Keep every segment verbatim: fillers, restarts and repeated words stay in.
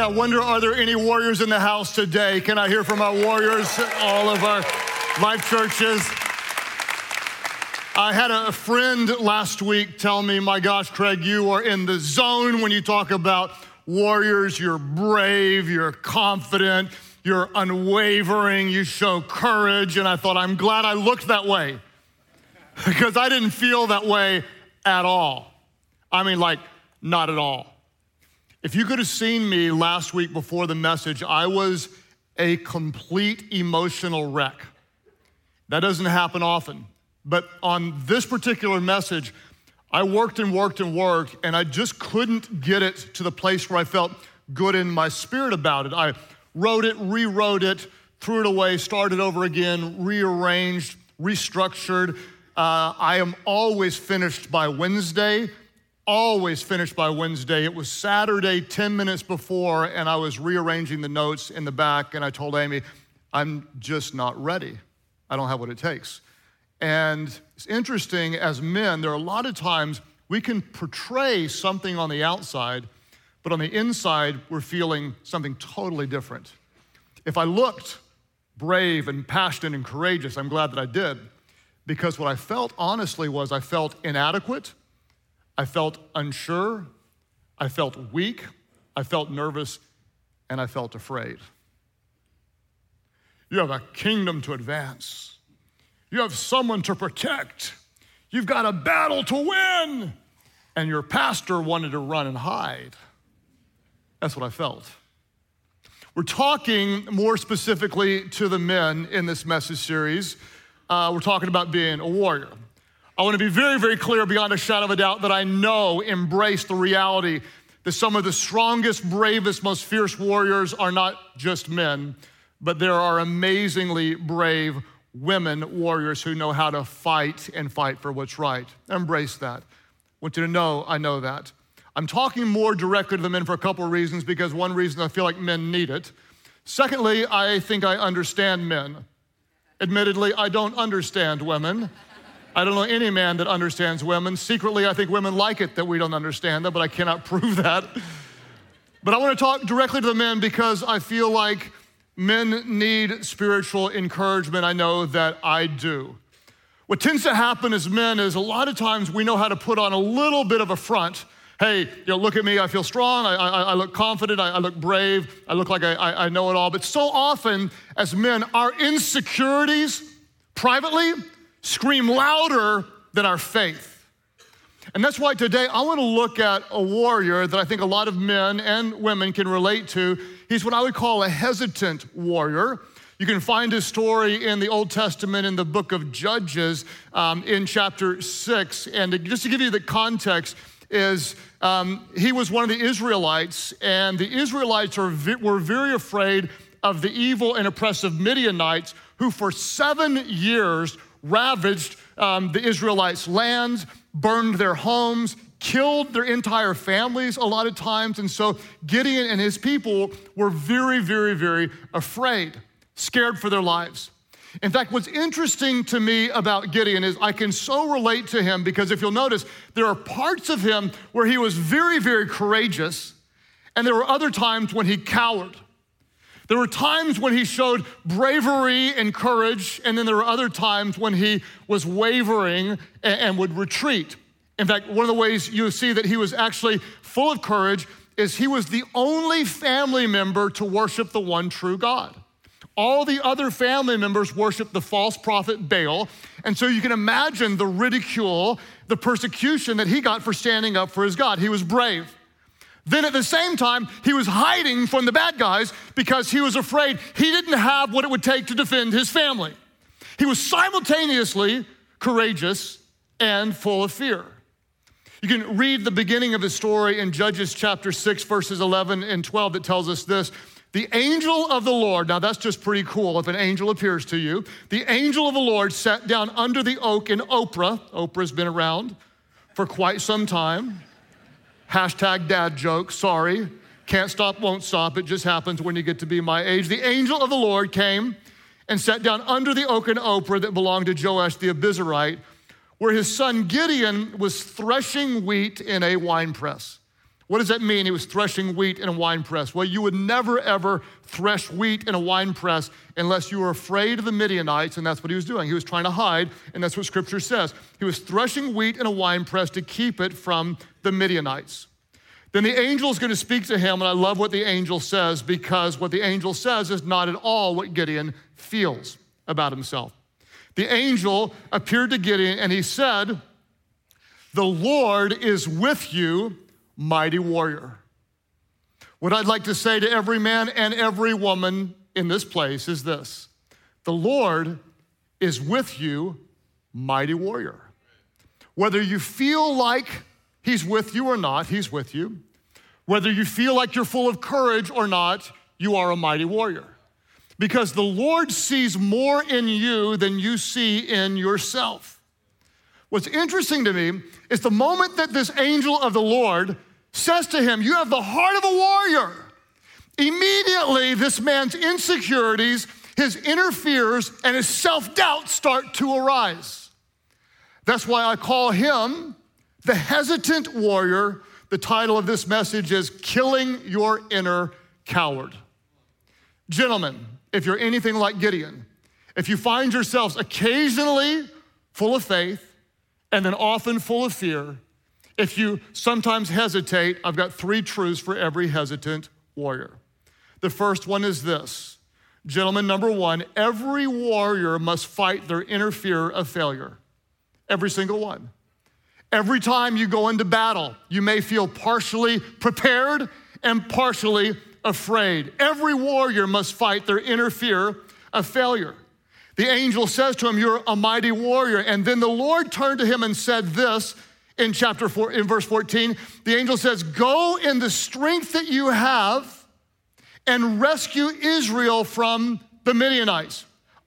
I wonder, are there any warriors in the house today? Can I hear from our warriors, all of our life churches? I had a friend last week tell me, my gosh, Craig, you are in the zone when you talk about warriors. You're brave, you're confident, you're unwavering, you show courage. And I thought, I'm glad I looked that way because I didn't feel that way at all. I mean, like, not at all. If you could have seen me last week before the message, I was a complete emotional wreck. That doesn't happen often. But on this particular message, I worked and worked and worked, and I just couldn't get it to the place where I felt good in my spirit about it. I wrote it, rewrote it, threw it away, started over again, rearranged, restructured. Uh, I am always finished by Wednesday. Always finished by Wednesday. It was Saturday, ten minutes before, and I was rearranging the notes in the back, and I told Amy, I'm just not ready. I don't have what it takes. And it's interesting, as men, there are a lot of times we can portray something on the outside, but on the inside, we're feeling something totally different. If I looked brave and passionate and courageous, I'm glad that I did, because what I felt, honestly, was I felt inadequate. I felt unsure, I felt weak, I felt nervous, and I felt afraid. You have a kingdom to advance. You have someone to protect. You've got a battle to win. And your pastor wanted to run and hide. That's what I felt. We're talking more specifically to the men in this message series. Uh, we're talking about being a warrior. I want to be very, very clear beyond a shadow of a doubt that I know, embrace the reality that some of the strongest, bravest, most fierce warriors are not just men, but there are amazingly brave women warriors who know how to fight and fight for what's right. Embrace that. I want you to know I know that. I'm talking more directly to the men for a couple of reasons, because one reason I feel like men need it. Secondly, I think I understand men. Admittedly, I don't understand women. I don't know any man that understands women. Secretly, I think women like it that we don't understand them, but I cannot prove that. But I want to talk directly to the men because I feel like men need spiritual encouragement. I know that I do. What tends to happen as men is a lot of times we know how to put on a little bit of a front. Hey, you know, look at me, I feel strong, I, I, I look confident, I, I look brave, I look like I, I, I know it all. But so often as men, our insecurities privately scream louder than our faith. And that's why today I want to look at a warrior that I think a lot of men and women can relate to. He's what I would call a hesitant warrior. You can find his story in the Old Testament in the book of Judges um, in chapter six. And just to give you the context is um, he was one of the Israelites, and the Israelites are, were very afraid of the evil and oppressive Midianites who for seven years ravaged um, the Israelites' lands, burned their homes, killed their entire families a lot of times. And so Gideon and his people were very, very, very afraid, scared for their lives. In fact, what's interesting to me about Gideon is I can so relate to him because if you'll notice, there are parts of him where he was very, very courageous, and there were other times when he cowered. There were times when he showed bravery and courage, and then there were other times when he was wavering and would retreat. In fact, one of the ways you see that he was actually full of courage is he was the only family member to worship the one true God. All the other family members worshiped the false prophet Baal, and so you can imagine the ridicule, the persecution that he got for standing up for his God. He was brave. Then at the same time, he was hiding from the bad guys because he was afraid he didn't have what it would take to defend his family. He was simultaneously courageous and full of fear. You can read the beginning of his story in Judges chapter six, verses eleven and twelve that tells us this. The angel of the Lord, now that's just pretty cool if an angel appears to you. The angel of the Lord sat down under the oak in Oprah. Oprah's been around for quite some time. Hashtag dad joke, sorry. Can't stop, won't stop. It just happens when you get to be my age. The angel of the Lord came and sat down under the oak in Oprah that belonged to Joash the Abiezrite, where his son Gideon was threshing wheat in a winepress. What does that mean? He was threshing wheat in a wine press. Well, you would never, ever thresh wheat in a wine press unless you were afraid of the Midianites, and that's what he was doing. He was trying to hide, and that's what Scripture says. He was threshing wheat in a wine press to keep it from the Midianites. Then the angel is going to speak to him, and I love what the angel says, because what the angel says is not at all what Gideon feels about himself. The angel appeared to Gideon, and he said, "The Lord is with you, mighty warrior." What I'd like to say to every man and every woman in this place is this: the Lord is with you, mighty warrior. Whether you feel like he's with you or not, he's with you. Whether you feel like you're full of courage or not, you are a mighty warrior. Because the Lord sees more in you than you see in yourself. What's interesting to me is the moment that this angel of the Lord says to him, "You have the heart of a warrior," immediately this man's insecurities, his inner fears, and his self-doubt start to arise. That's why I call him the hesitant warrior. The title of this message is Killing Your Inner Coward. Gentlemen, if you're anything like Gideon, if you find yourselves occasionally full of faith and then often full of fear, if you sometimes hesitate, I've got three truths for every hesitant warrior. The first one is this. Gentlemen, number one, every warrior must fight their inner fear of failure. Every single one. Every time you go into battle, you may feel partially prepared and partially afraid. Every warrior must fight their inner fear of failure. The angel says to him, "You're a mighty warrior." And then the Lord turned to him and said this, in chapter four, in verse fourteen, the angel says, "Go in the strength that you have and rescue Israel from the Midianites.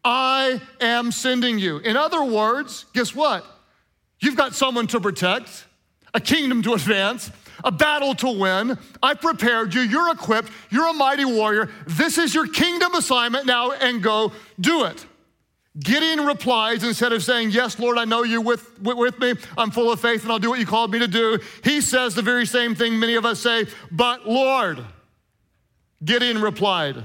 I am sending you." In other words, guess what? You've got someone to protect, a kingdom to advance, a battle to win. I prepared you. You're equipped. You're a mighty warrior. This is your kingdom assignment now, and go do it. Gideon replies, instead of saying, "Yes, Lord, I know you're with, with me. I'm full of faith and I'll do what you called me to do." He says the very same thing many of us say, "But Lord." Gideon replied,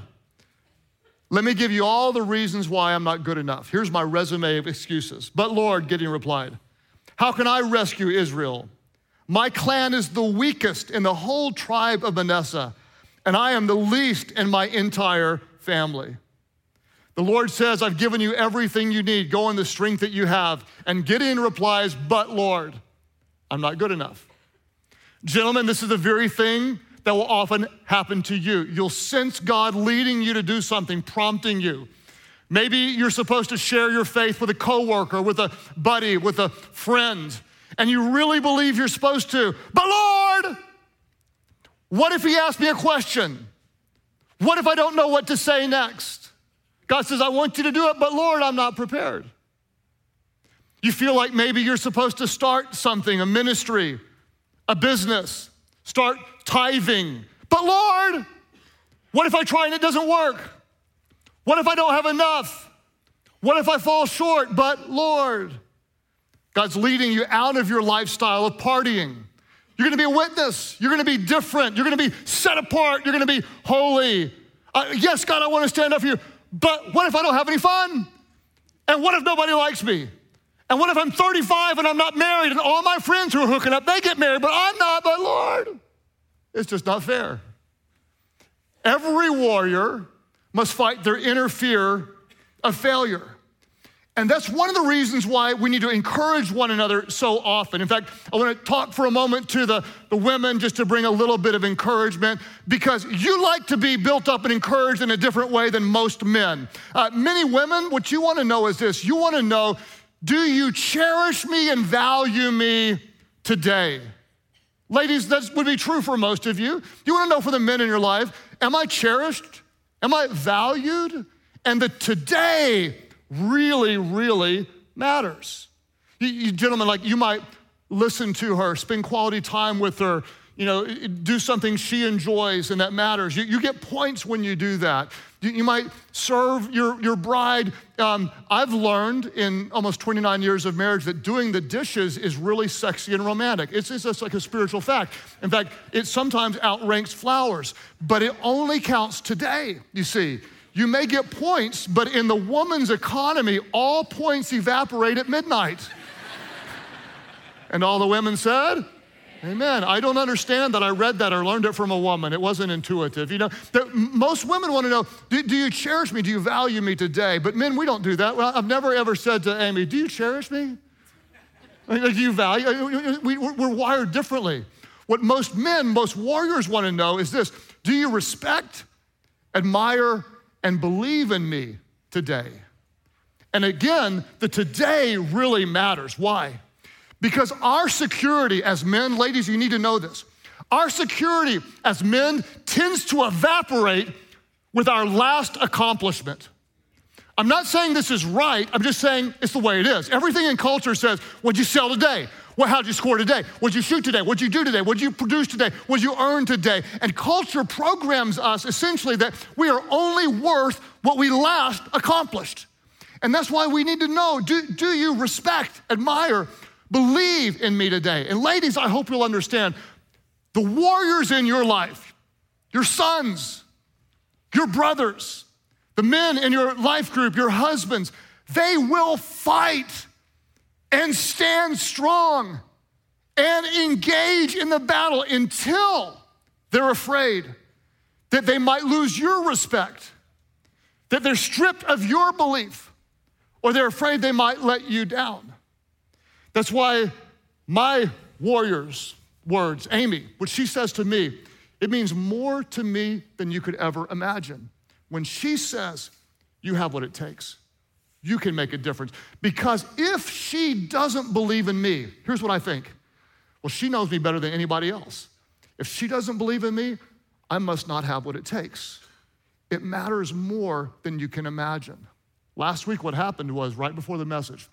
"Let me give you all the reasons why I'm not good enough. Here's my resume of excuses." "But Lord," Gideon replied, "how can I rescue Israel? My clan is the weakest in the whole tribe of Manasseh, and I am the least in my entire family." The Lord says, "I've given you everything you need. Go in the strength that you have." And Gideon replies, "But Lord, I'm not good enough." Gentlemen, this is the very thing that will often happen to you. You'll sense God leading you to do something, prompting you. Maybe you're supposed to share your faith with a coworker, with a buddy, with a friend, and you really believe you're supposed to. "But Lord, what if he asks me a question? What if I don't know what to say next?" God says, "I want you to do it, but Lord, I'm not prepared." You feel like maybe you're supposed to start something, a ministry, a business, start tithing. "But Lord, what if I try and it doesn't work? What if I don't have enough? What if I fall short?" "But Lord," God's leading you out of your lifestyle of partying. You're gonna be a witness. You're gonna be different. You're gonna be set apart. You're gonna be holy. Uh, yes, God, I wanna stand up for you. But what if I don't have any fun? And what if nobody likes me? And what if I'm thirty-five and I'm not married and all my friends who are hooking up, they get married, but I'm not, but Lord, it's just not fair. Every warrior must fight their inner fear of failure. And that's one of the reasons why we need to encourage one another so often. In fact, I want to talk for a moment to the, the women just to bring a little bit of encouragement, because you like to be built up and encouraged in a different way than most men. Uh, many women, what you want to know is this. You want to know, do you cherish me and value me today? Ladies, that would be true for most of you. You want to know for the men in your life, am I cherished? Am I valued? And the today really, really matters. You, you gentlemen, like you might listen to her, spend quality time with her, you know, do something she enjoys and that matters. You, you get points when you do that. You, you might serve your, your bride. Um, I've learned in almost twenty-nine years of marriage that doing the dishes is really sexy and romantic. It's, it's just like a spiritual fact. In fact, it sometimes outranks flowers, but it only counts today, you see. You may get points, but in the woman's economy, all points evaporate at midnight. And all the women said, amen. I don't understand that I read that or learned it from a woman. It wasn't intuitive. You know, the, most women want to know, do, do you cherish me? Do you value me today? But men, we don't do that. Well, I've never ever said to Amy, do you cherish me? Like, do you value? We, we're wired differently. What most men, most warriors want to know is this: do you respect, admire, and believe in me today? And again, the today really matters. Why? Because our security as men, ladies, you need to know this. Our security as men tends to evaporate with our last accomplishment. I'm not saying this is right, I'm just saying it's the way it is. Everything in culture says, what'd you sell today? Well, how'd you score today? What'd you shoot today? What'd you do today? What'd you produce today? What'd you earn today? And culture programs us essentially that we are only worth what we last accomplished. And that's why we need to know, do, do you respect, admire, believe in me today? And ladies, I hope you'll understand, the warriors in your life, your sons, your brothers, the men in your life group, your husbands, they will fight and stand strong and engage in the battle until they're afraid that they might lose your respect, that they're stripped of your belief, or they're afraid they might let you down. That's why my warrior's words, Amy, what she says to me, it means more to me than you could ever imagine. When she says, you have what it takes, you can make a difference. Because if she doesn't believe in me, here's what I think. Well, she knows me better than anybody else. If she doesn't believe in me, I must not have what it takes. It matters more than you can imagine. Last week, what happened was right before the message,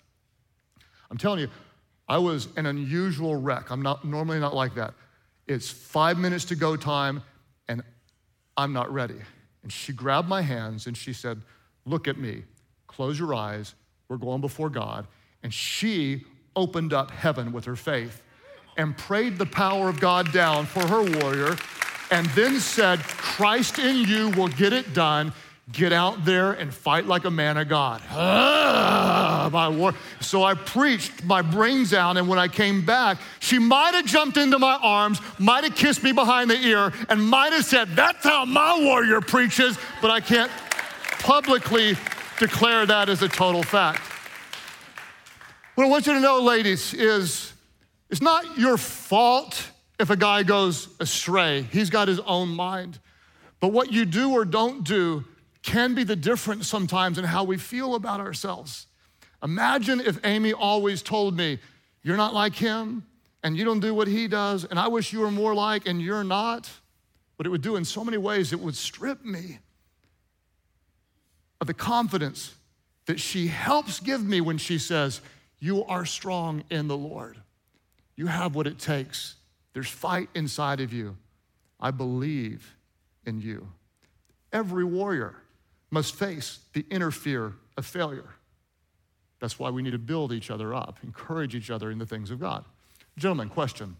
I'm telling you, I was an unusual wreck. I'm not normally not like that. It's five minutes to go time, and I'm not ready. And she grabbed my hands and she said, look at me, close your eyes, we're going before God. And she opened up heaven with her faith and prayed the power of God down for her warrior, and then said, Christ in you will get it done. Get out there and fight like a man of God. Ah, my war. So I preached my brains out, and when I came back, she might have jumped into my arms, might have kissed me behind the ear, and might have said, that's how my warrior preaches, but I can't publicly declare that as a total fact. What I want you to know, ladies, is it's not your fault if a guy goes astray. He's got his own mind. But what you do or don't do can be the difference sometimes in how we feel about ourselves. Imagine if Amy always told me, you're not like him, and you don't do what he does, and I wish you were more like, and you're not. What it would do in so many ways, it would strip me of the confidence that she helps give me when she says, you are strong in the Lord. You have what it takes. There's fight inside of you. I believe in you. Every warrior must face the inner fear of failure. That's why we need to build each other up, encourage each other in the things of God. Gentlemen, question.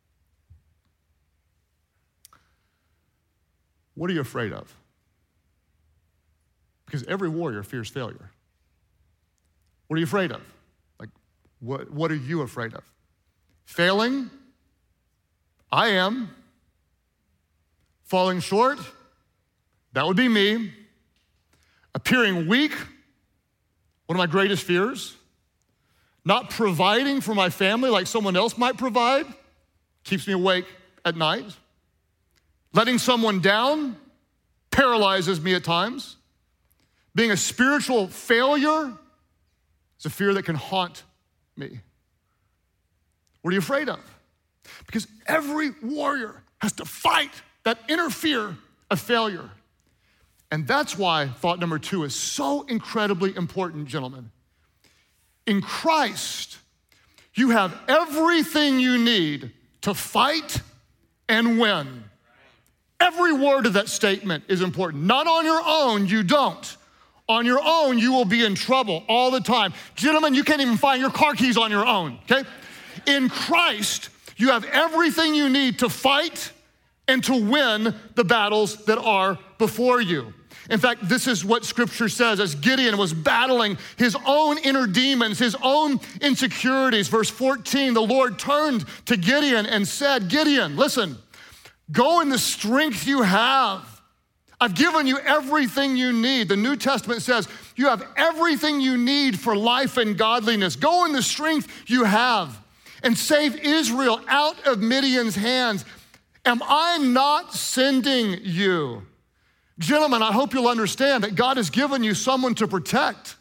What are you afraid of? Because every warrior fears failure. What are you afraid of? Like, what, what are you afraid of? Failing? I am. Falling short? That would be me. Appearing weak? One of my greatest fears. Not providing for my family like someone else might provide? Keeps me awake at night. Letting someone down paralyzes me at times. Being a spiritual failure is a fear that can haunt me. What are you afraid of? Because every warrior has to fight that inner fear of failure. And that's why thought number two is so incredibly important, gentlemen. In Christ, you have everything you need to fight and win. Every word of that statement is important. Not on your own, you don't. On your own, you will be in trouble all the time. Gentlemen, you can't even find your car keys on your own, okay? In Christ, you have everything you need to fight and to win the battles that are before you. In fact, this is what Scripture says as Gideon was battling his own inner demons, his own insecurities. Verse fourteen, the Lord turned to Gideon and said, Gideon, listen, go in the strength you have. I've given you everything you need. The New Testament says you have everything you need for life and godliness. Go in the strength you have and save Israel out of Midian's hands. Am I not sending you? Gentlemen, I hope you'll understand that God has given you someone to protect,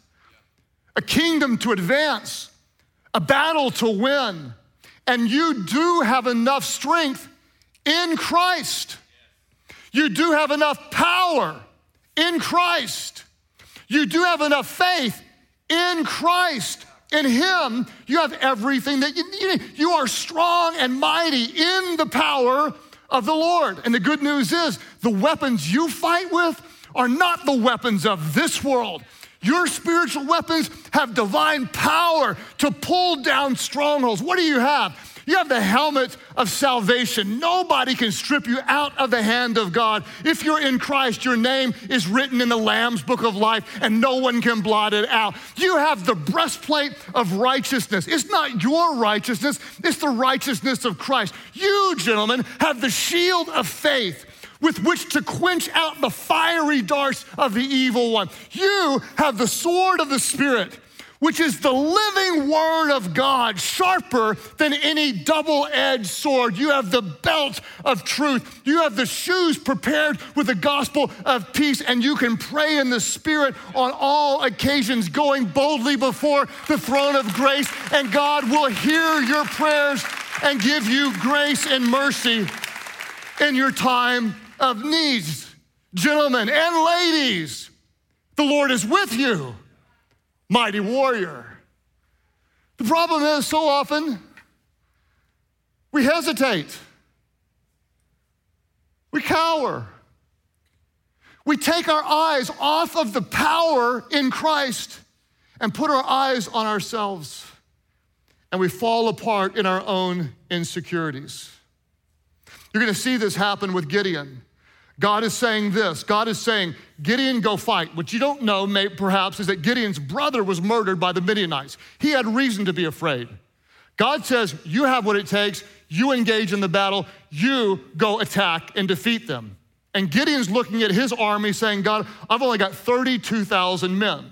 a kingdom to advance, a battle to win, and you do have enough strength in Christ. You do have enough power in Christ. You do have enough faith in Christ. In Him, you have everything that you need. You are strong and mighty in the power of the Lord. And the good news is the weapons you fight with are not the weapons of this world. Your spiritual weapons have divine power to pull down strongholds. What do you have? You have the helmet of salvation. Nobody can strip you out of the hand of God. If you're in Christ, your name is written in the Lamb's book of life and no one can blot it out. You have the breastplate of righteousness. It's not your righteousness, it's the righteousness of Christ. You, gentlemen, have the shield of faith with which to quench out the fiery darts of the evil one. You have the sword of the Spirit, which is the living word of God, sharper than any double-edged sword. You have the belt of truth. You have the shoes prepared with the gospel of peace, and you can pray in the Spirit on all occasions, going boldly before the throne of grace, and God will hear your prayers and give you grace and mercy in your time of needs. Gentlemen and ladies, the Lord is with you. Mighty warrior. The problem is so often we hesitate. We cower. We take our eyes off of the power in Christ and put our eyes on ourselves, and we fall apart in our own insecurities. You're gonna see this happen with Gideon. God is saying this. God is saying, Gideon, go fight. What you don't know, may, perhaps, is that Gideon's brother was murdered by the Midianites. He had reason to be afraid. God says, you have what it takes. You engage in the battle. You go attack and defeat them. And Gideon's looking at his army saying, God, I've only got thirty-two thousand men.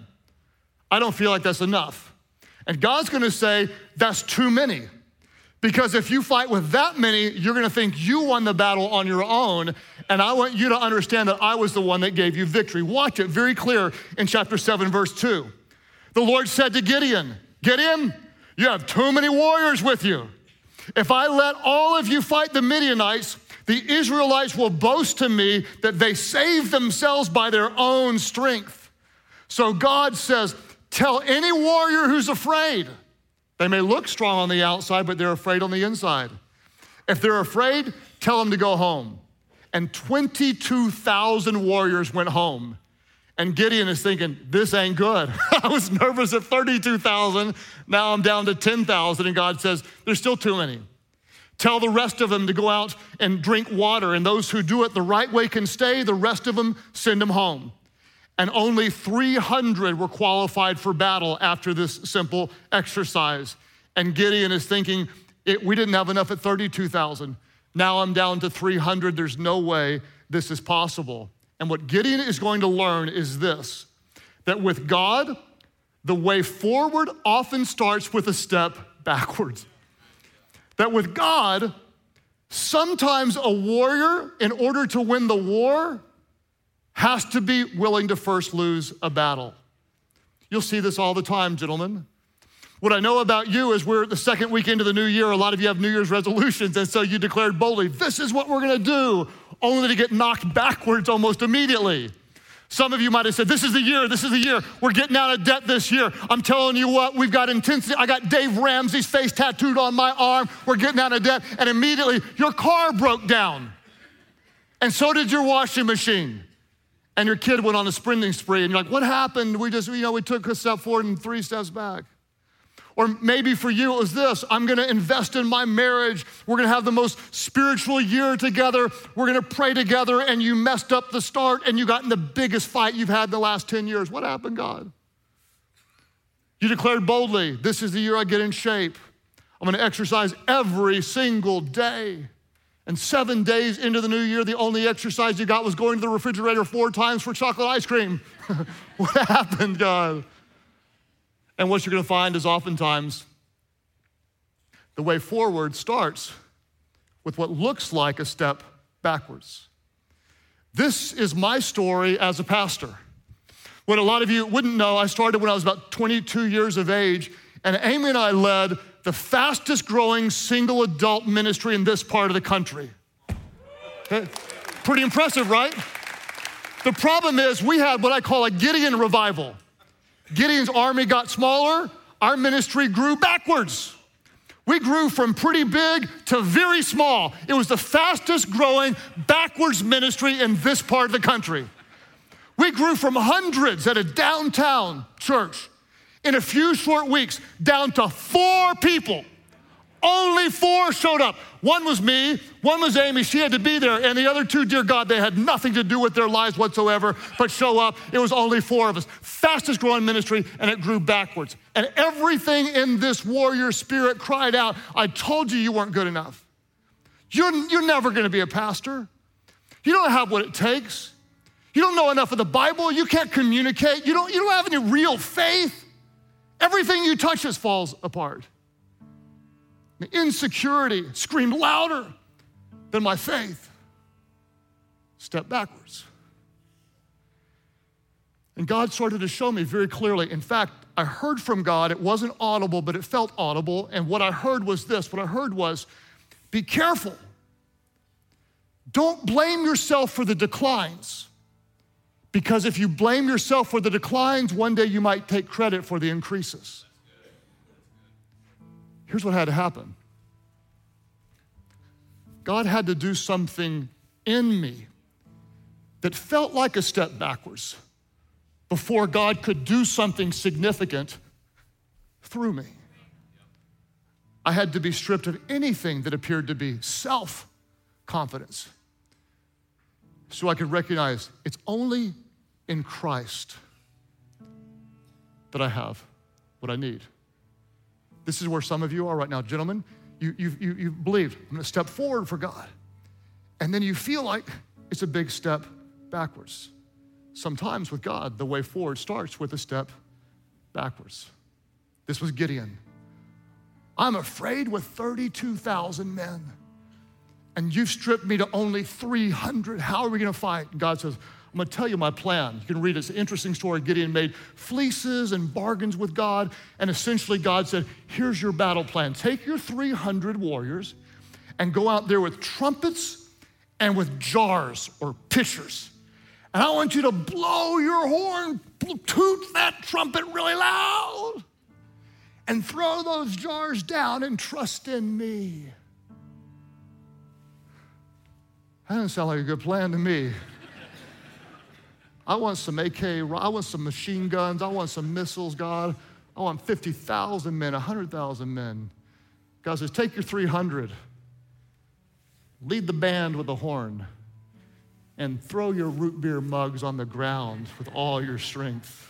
I don't feel like that's enough. And God's gonna say, that's too many. Because if you fight with that many, you're gonna think you won the battle on your own, and I want you to understand that I was the one that gave you victory. Watch it very clear in chapter seven, verse two. The Lord said to Gideon, Gideon, you have too many warriors with you. If I let all of you fight the Midianites, the Israelites will boast to me that they saved themselves by their own strength. So God says, tell any warrior who's afraid. They may look strong on the outside, but they're afraid on the inside. If they're afraid, tell them to go home. And twenty-two thousand warriors went home. And Gideon is thinking, this ain't good. I was nervous at thirty-two thousand. Now I'm down to ten thousand. And God says, there's still too many. Tell the rest of them to go out and drink water. And those who do it the right way can stay. The rest of them, send them home. And only three hundred were qualified for battle after this simple exercise. And Gideon is thinking, it, we didn't have enough at thirty-two thousand. Now I'm down to three hundred. There's no way this is possible. And what Gideon is going to learn is this, that with God, the way forward often starts with a step backwards. That with God, sometimes a warrior, in order to win the war, has to be willing to first lose a battle. You'll see this all the time, gentlemen. What I know about you is we're the second week into the new year. A lot of you have New Year's resolutions, and so you declared boldly, this is what we're gonna do, only to get knocked backwards almost immediately. Some of you might have said, this is the year, this is the year. We're getting out of debt this year. I'm telling you what, we've got intensity. I got Dave Ramsey's face tattooed on my arm. We're getting out of debt. And immediately your car broke down. And so did your washing machine. And your kid went on a sprinting spree. And you're like, what happened? We just, you know, we took a step forward and three steps back. Or maybe for you it was this, I'm gonna invest in my marriage. We're gonna have the most spiritual year together. We're gonna pray together, and you messed up the start and you got in the biggest fight you've had in the last ten years. What happened, God? You declared boldly, this is the year I get in shape. I'm gonna exercise every single day. And seven days into the new year, the only exercise you got was going to the refrigerator four times for chocolate ice cream. What happened, God? And what you're gonna find is oftentimes the way forward starts with what looks like a step backwards. This is my story as a pastor. What a lot of you wouldn't know, I started when I was about twenty-two years of age, and Amy and I led the fastest growing single adult ministry in this part of the country. Okay. Pretty impressive, right? The problem is we had what I call a Gideon revival. Gideon's army got smaller, our ministry grew backwards. We grew from pretty big to very small. It was the fastest growing backwards ministry in this part of the country. We grew from hundreds at a downtown church in a few short weeks down to four people. Only four showed up. One was me, one was Amy, she had to be there, and the other two, dear God, they had nothing to do with their lives whatsoever, but show up. It was only four of us. Fastest growing ministry, and it grew backwards. And everything in this warrior spirit cried out, I told you you weren't good enough. You're, you're never gonna be a pastor. You don't have what it takes. You don't know enough of the Bible. You can't communicate. You don't, you don't have any real faith. Everything you touch just falls apart. The insecurity screamed louder than my faith. Step backwards. And God started to show me very clearly. In fact, I heard from God. It wasn't audible, but it felt audible. And what I heard was this. What I heard was, be careful. Don't blame yourself for the declines. Because if you blame yourself for the declines, one day you might take credit for the increases. Here's what had to happen. God had to do something in me that felt like a step backwards before God could do something significant through me. I had to be stripped of anything that appeared to be self-confidence so I could recognize it's only in Christ that I have what I need. This is where some of you are right now. Gentlemen, you, you, you, you believed, I'm gonna step forward for God. And then you feel like it's a big step backwards. Sometimes with God, the way forward starts with a step backwards. This was Gideon. I'm afraid with thirty-two thousand men, and you've stripped me to only three hundred. How are we gonna fight? And God says, I'm gonna tell you my plan. You can read it. It's an interesting story. Gideon made fleeces and bargains with God, and essentially God said, here's your battle plan. Take your three hundred warriors and go out there with trumpets and with jars or pitchers. And I want you to blow your horn, toot that trumpet really loud, and throw those jars down and trust in me. That doesn't sound like a good plan to me. I want some A K, I want some machine guns, I want some missiles, God. I want fifty thousand men, one hundred thousand men. God says, take your three hundred, lead the band with a horn, and throw your root beer mugs on the ground with all your strength.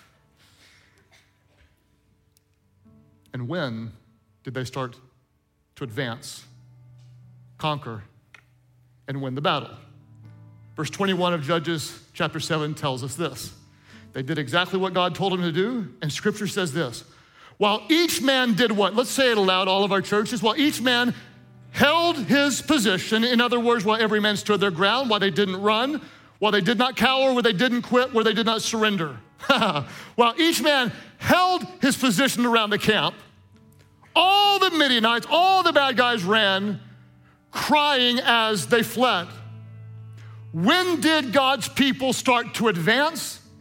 And when did they start to advance, conquer, and win the battle? Verse twenty-one of Judges chapter seven tells us this. They did exactly what God told them to do, and scripture says this. While each man did what? Let's say it aloud, all of our churches. While each man held his position, in other words, while every man stood their ground, while they didn't run, while they did not cower, where they didn't quit, where they did not surrender. While each man held his position around the camp, all the Midianites, all the bad guys ran, crying as they fled. When did God's people start to advance?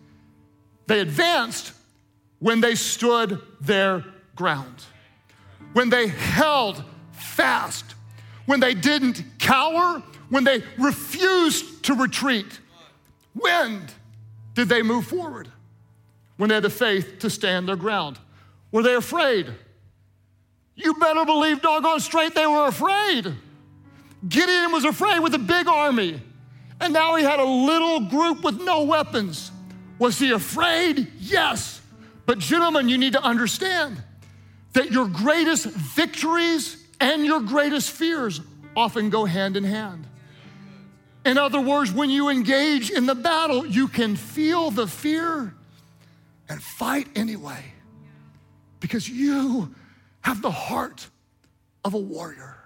They advanced when they stood their ground, when they held fast, when they didn't cower, when they refused to retreat. When did they move forward? When they had the faith to stand their ground. Were they afraid? You better believe doggone straight they were afraid. Gideon was afraid with a big army, and now he had a little group with no weapons. Was he afraid? Yes. But gentlemen, you need to understand that your greatest victories and your greatest fears often go hand in hand. In other words, when you engage in the battle, you can feel the fear and fight anyway, because you have the heart of a warrior.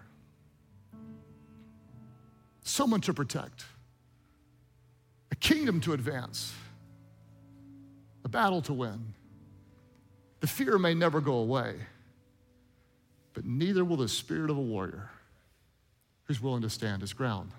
Someone to protect, a kingdom to advance, a battle to win. The fear may never go away, but neither will the spirit of a warrior who's willing to stand his ground.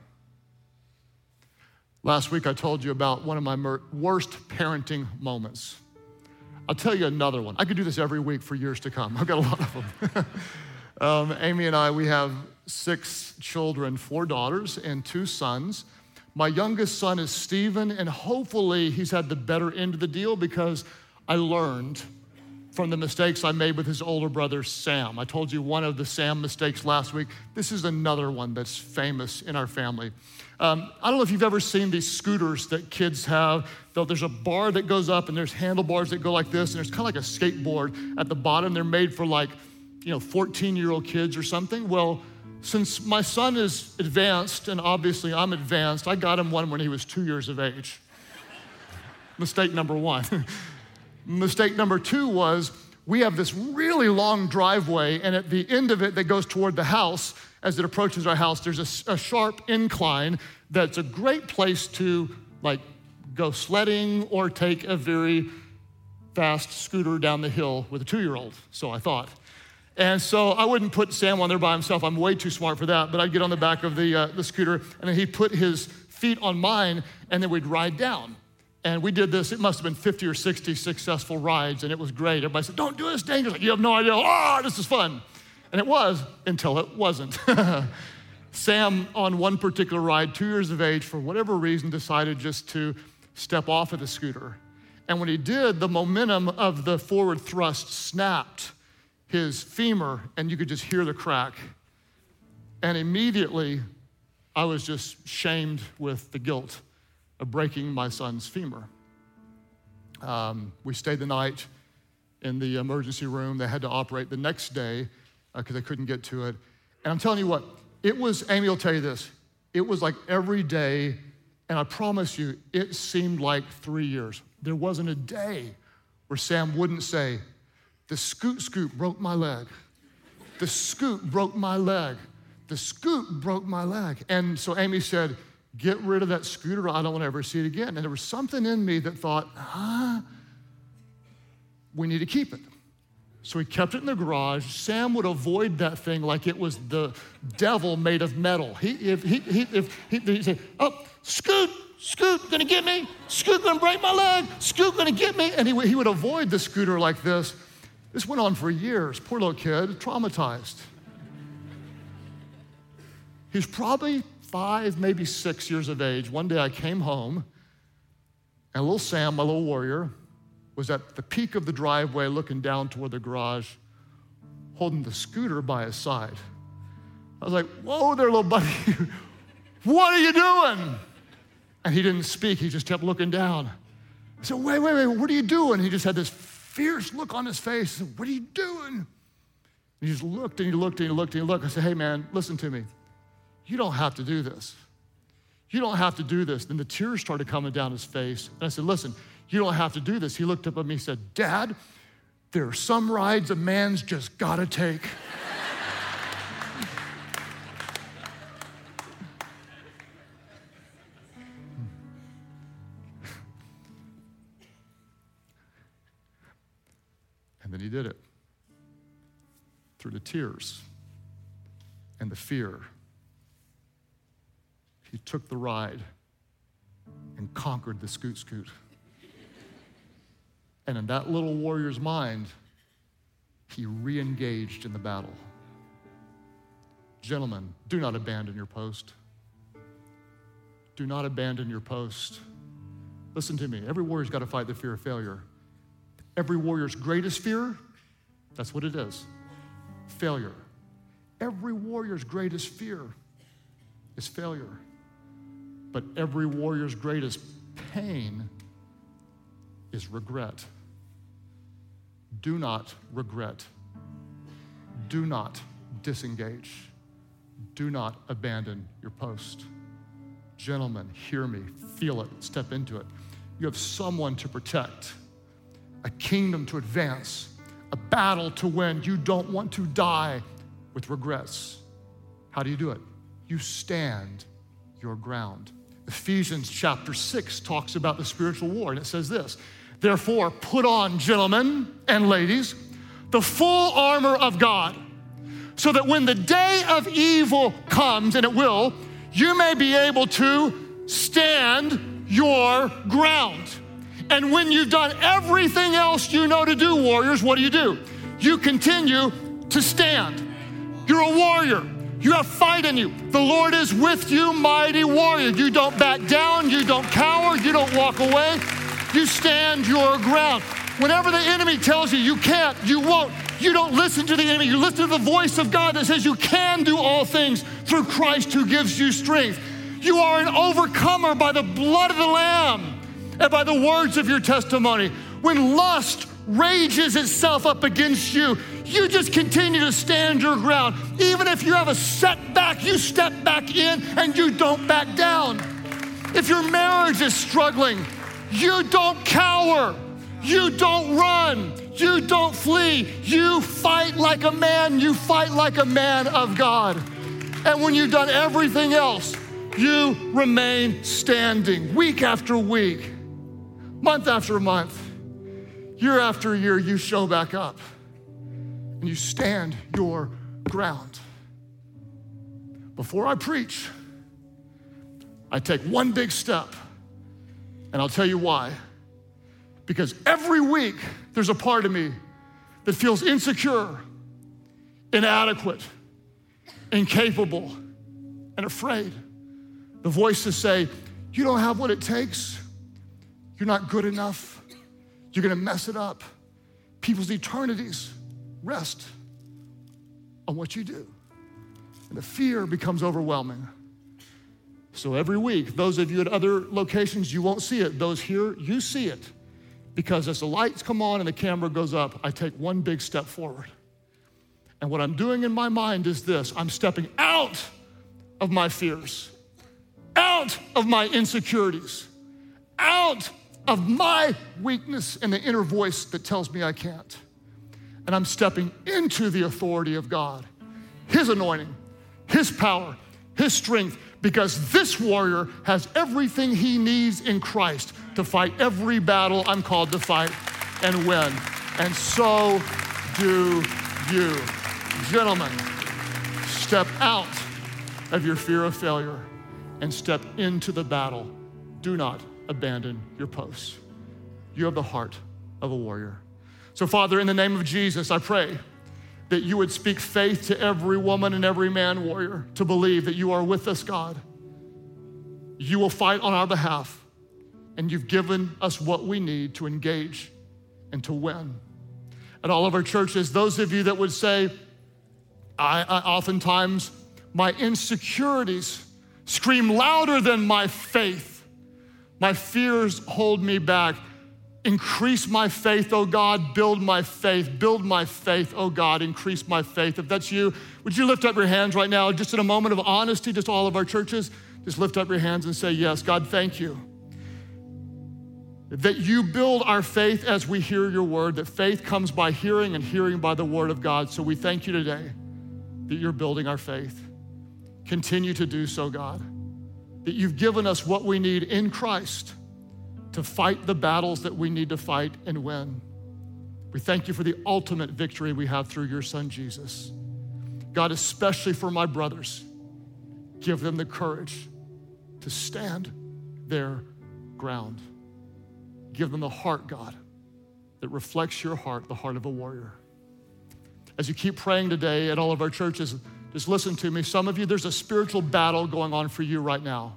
Last week I told you about one of my mer- worst parenting moments. I'll tell you another one. I could do this every week for years to come. I've got a lot of them. um, Amy and I, we have six children, four daughters and two sons. My youngest son is Stephen, and hopefully he's had the better end of the deal because I learned from the mistakes I made with his older brother, Sam. I told you one of the Sam mistakes last week. This is another one that's famous in our family. Um, I don't know if you've ever seen these scooters that kids have. There's a bar that goes up and there's handlebars that go like this, and there's kind of like a skateboard at the bottom. They're made for like, you know, fourteen-year-old kids or something. Well, since my son is advanced, and obviously I'm advanced, I got him one when he was two years of age. Mistake number one. Mistake number two was we have this really long driveway, and at the end of it that goes toward the house, as it approaches our house, there's a, a sharp incline that's a great place to like go sledding or take a very fast scooter down the hill with a two-year-old, so I thought. And so I wouldn't put Sam on there by himself. I'm way too smart for that, but I'd get on the back of the, uh, the scooter, and then he'd put his feet on mine, and then we'd ride down. And we did this, it must have been fifty or sixty successful rides, and it was great. Everybody said, don't do this, dangerous. Like, you have no idea, oh, this is fun. And it was, until it wasn't. Sam, on one particular ride, two years of age, for whatever reason, decided just to step off of the scooter. And when he did, the momentum of the forward thrust snapped his femur, and you could just hear the crack. And immediately, I was just shamed with the guilt of breaking my son's femur. Um, we stayed the night in the emergency room. They had to operate the next day because uh, they couldn't get to it. And I'm telling you what, it was, Amy will tell you this, it was like every day, and I promise you, it seemed like three years. There wasn't a day where Sam wouldn't say, the scoot scoot broke my leg. The scoot broke my leg. The scoot broke my leg. And so Amy said, get rid of that scooter, I don't want to ever see it again. And there was something in me that thought, ah, we need to keep it. So he kept it in the garage. Sam would avoid that thing like it was the devil made of metal. He, if he, he, if he, he'd say, oh, Scoot, Scoot, gonna get me? Scoot gonna break my leg? Scoot gonna get me? And he, he would avoid the scooter like this. This went on for years. Poor little kid, traumatized. He's probably five, maybe six years of age. One day I came home, and little Sam, my little warrior, was at the peak of the driveway looking down toward the garage, holding the scooter by his side. I was like, whoa there, little buddy. What are you doing? And he didn't speak. He just kept looking down. I said, wait, wait, wait, what are you doing? He just had this fierce look on his face. I said, what are you doing? And he just looked and he looked and he looked and he looked. I said, hey, man, listen to me. You don't have to do this. You don't have to do this. Then the tears started coming down his face. And I said, listen, you don't have to do this. He looked up at me and said, Dad, there are some rides a man's just gotta take. And then he did it. Through the tears and the fear, he took the ride and conquered the scoot scoot. And in that little warrior's mind, he re-engaged in the battle. Gentlemen, do not abandon your post. Do not abandon your post. Listen to me. Every warrior's got to fight the fear of failure. Every warrior's greatest fear, that's what it is, failure. Every warrior's greatest fear is failure. But every warrior's greatest pain is regret. Do not regret. Do not disengage. Do not abandon your post. Gentlemen, hear me, feel it, step into it. You have someone to protect, a kingdom to advance, a battle to win. You don't want to die with regrets. How do you do it? You stand your ground. Ephesians chapter six talks about the spiritual war, and it says this: therefore, put on, gentlemen and ladies, the full armor of God, so that when the day of evil comes, and it will, you may be able to stand your ground. And when you've done everything else you know to do, warriors, what do you do? You continue to stand. You're a warrior. You have fight in you. The Lord is with you, mighty warrior. You don't back down. You don't cower. You don't walk away. You stand your ground. Whenever the enemy tells you you can't, you won't, you don't listen to the enemy. You listen to the voice of God that says you can do all things through Christ who gives you strength. You are an overcomer by the blood of the Lamb and by the words of your testimony. When lust rages itself up against you, you just continue to stand your ground. Even if you have a setback, you step back in and you don't back down. If your marriage is struggling, you don't cower. You don't run. You don't flee. You fight like a man. You fight like a man of God. And when you've done everything else, you remain standing week after week, month after month, year after year. You show back up and you stand your ground. Before I preach, I take one big step, and I'll tell you why. Because every week, there's a part of me that feels insecure, inadequate, incapable, and afraid. The voices say, you don't have what it takes. You're not good enough. You're gonna mess it up. People's eternities rest on what you do. And the fear becomes overwhelming. So every week, those of you at other locations, you won't see it. Those here, you see it. Because as the lights come on and the camera goes up, I take one big step forward. And what I'm doing in my mind is this: I'm stepping out of my fears, out of my insecurities, out of my weakness and the inner voice that tells me I can't. And I'm stepping into the authority of God, His anointing, His power, His strength, because this warrior has everything he needs in Christ to fight every battle I'm called to fight and win. And so do you. Gentlemen, step out of your fear of failure and step into the battle. Do not abandon your posts. You have the heart of a warrior. So Father, in the name of Jesus, I pray that you would speak faith to every woman and every man warrior to believe that you are with us, God. You will fight on our behalf, and you've given us what we need to engage and to win. At all of our churches, those of you that would say, I, I oftentimes, my insecurities scream louder than my faith. My fears hold me back. Increase my faith, oh God, build my faith, build my faith, oh God, increase my faith. If that's you, would you lift up your hands right now, just in a moment of honesty, just all of our churches, just lift up your hands and say, yes, God, thank you. That you build our faith as we hear your word, that faith comes by hearing and hearing by the word of God. So we thank you today that you're building our faith. Continue to do so, God, that you've given us what we need in Christ to fight the battles that we need to fight and win. We thank you for the ultimate victory we have through your son, Jesus. God, especially for my brothers, give them the courage to stand their ground. Give them the heart, God, that reflects your heart, the heart of a warrior. As you keep praying today at all of our churches, just listen to me. Some of you, there's a spiritual battle going on for you right now.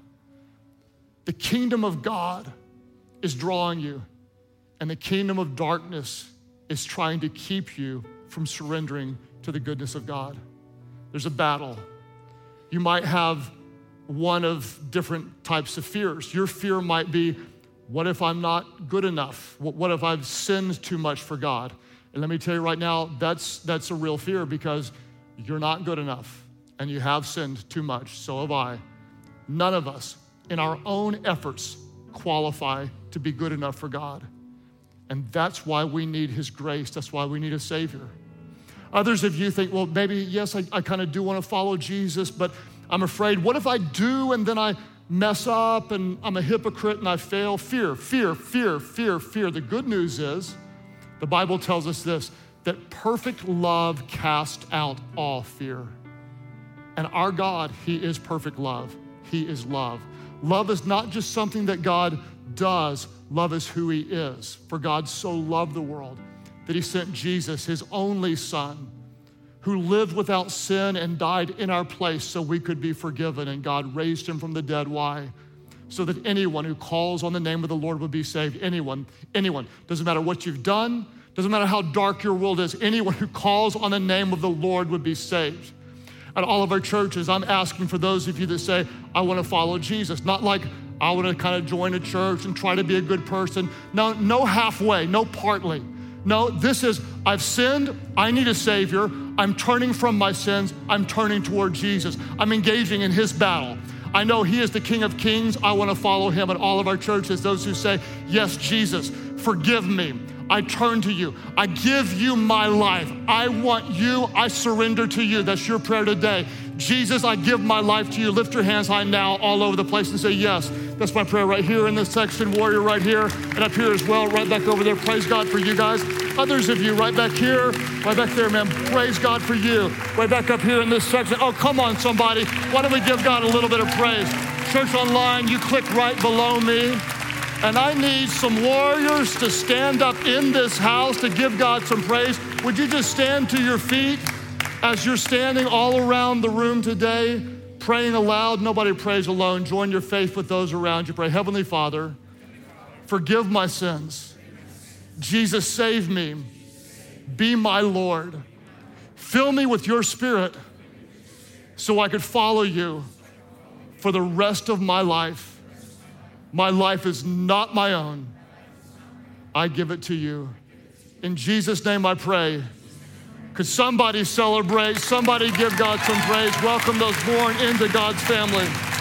The kingdom of God is drawing you, and the kingdom of darkness is trying to keep you from surrendering to the goodness of God. There's a battle. You might have one of different types of fears. Your fear might be, what if I'm not good enough? What if I've sinned too much for God? And let me tell you right now, that's, that's a real fear, because you're not good enough and you have sinned too much. So have I. None of us in our own efforts qualify to be good enough for God. And that's why we need his grace. That's why we need a Savior. Others of you think, well, maybe, yes, I, I kind of do want to follow Jesus, but I'm afraid, what if I do and then I mess up and I'm a hypocrite and I fail? Fear, fear, fear, fear, fear. The good news is, the Bible tells us this, that perfect love casts out all fear. And our God, he is perfect love. He is love. Love is not just something that God does. Love is who he is. For God so loved the world that he sent Jesus, his only son, who lived without sin and died in our place so we could be forgiven. And God raised him from the dead. Why? So that anyone who calls on the name of the Lord would be saved. Anyone, anyone. Doesn't matter what you've done. Doesn't matter how dark your world is. Anyone who calls on the name of the Lord would be saved. At all of our churches, I'm asking for those of you that say, I want to follow Jesus. Not like I want to kind of join a church and try to be a good person. No, no halfway, no partly. No, this is, I've sinned, I need a Savior. I'm turning from my sins. I'm turning toward Jesus. I'm engaging in his battle. I know he is the King of Kings. I want to follow him. At all of our churches, those who say, yes, Jesus, forgive me. I turn to you. I give you my life. I want you. I surrender to you. That's your prayer today. Jesus, I give my life to you. Lift your hands high now all over the place and say, yes. That's my prayer right here in this section. Warrior right here and up here as well, right back over there. Praise God for you guys. Others of you right back here, right back there, man. Praise God for you. Right back up here in this section. Oh, come on, somebody. Why don't we give God a little bit of praise? Church Online, you click right below me. And I need some warriors to stand up in this house to give God some praise. Would you just stand to your feet as you're standing all around the room today, praying aloud? Nobody prays alone. Join your faith with those around you. Pray, Heavenly Father, forgive my sins. Jesus, save me. Be my Lord. Fill me with your Spirit so I could follow you for the rest of my life. My life is not my own. I give it to you. In Jesus' name I pray. Could somebody celebrate? Somebody give God some praise. Welcome those born into God's family.